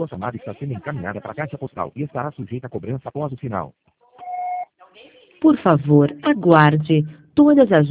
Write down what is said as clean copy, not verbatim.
Sua chamada está sendo encaminhada para a caixa postal e estará sujeita a cobrança após o sinal. Por favor, aguarde. Todas as